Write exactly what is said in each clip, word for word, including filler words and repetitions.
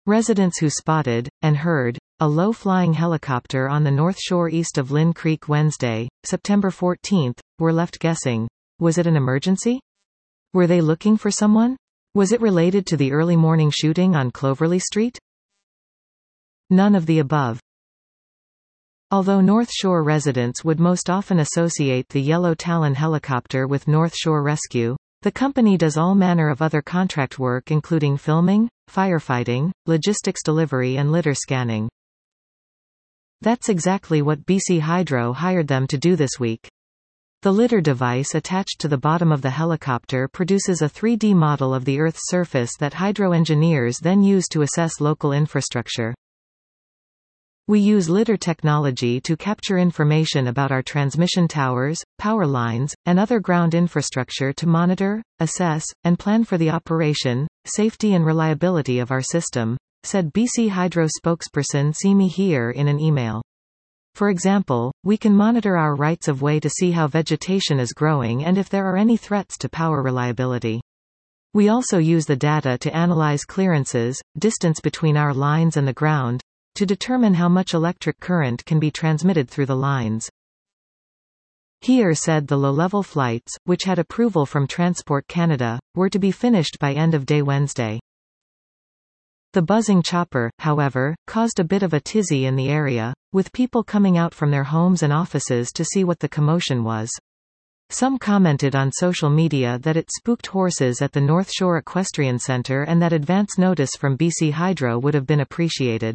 Residents who spotted, and heard, a low-flying helicopter on the North Shore east of Lynn Creek Wednesday, September fourteenth, were left guessing. Was it an emergency? Were they looking for someone? Was it related to the early morning shooting on Cloverly Street? None of the above. Although North Shore residents would most often associate the Yellow Talon helicopter with North Shore Rescue, the company does all manner of other contract work including filming, firefighting, logistics delivery and litter scanning. That's exactly what B C Hydro hired them to do this week. The litter device attached to the bottom of the helicopter produces a three D model of the Earth's surface that Hydro engineers then use to assess local infrastructure. We use litter technology to capture information about our transmission towers, power lines, and other ground infrastructure to monitor, assess, and plan for the operation, safety and reliability of our system, said B C Hydro spokesperson Simi Here in an email. For example, we can monitor our rights-of-way to see how vegetation is growing and if there are any threats to power reliability. We also use the data to analyze clearances, distance between our lines and the ground, to determine how much electric current can be transmitted through the lines. Here said the low-level flights, which had approval from Transport Canada, were to be finished by end of day Wednesday. The buzzing chopper, however, caused a bit of a tizzy in the area, with people coming out from their homes and offices to see what the commotion was. Some commented on social media that it spooked horses at the North Shore Equestrian Centre and that advance notice from B C Hydro would have been appreciated.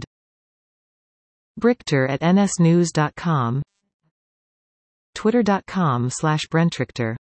Brichter at N S news dot com, Twitter dot com slash Brentrichter